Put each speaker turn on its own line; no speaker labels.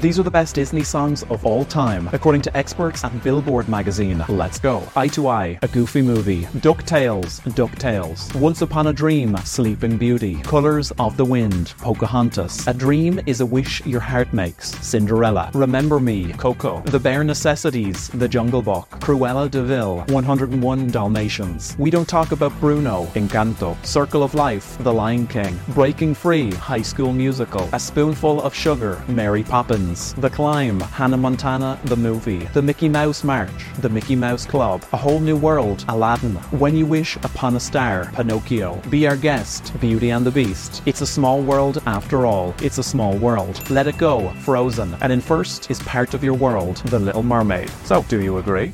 These are the best Disney songs of all time, according to experts at Billboard magazine. Let's go. Eye to Eye, A Goofy Movie. DuckTales. Once Upon a Dream, Sleeping Beauty. Colors of the Wind, Pocahontas. A Dream is a Wish Your Heart Makes, Cinderella. Remember Me, Coco. The Bare Necessities, The Jungle Book. Cruella de Vil, 101 Dalmatians. We Don't Talk About Bruno, Encanto. Circle of Life, The Lion King. Breaking Free, High School Musical. A Spoonful of Sugar, Mary Poppins. The Climb, Hannah Montana, the movie. The Mickey Mouse March, The Mickey Mouse Club. A Whole New World, Aladdin. When You Wish Upon a Star, Pinocchio. Be Our Guest, Beauty and the Beast. It's a Small World After All, It's a Small World. Let It Go, Frozen. And in first is Part of Your World, The Little Mermaid. So, do you agree?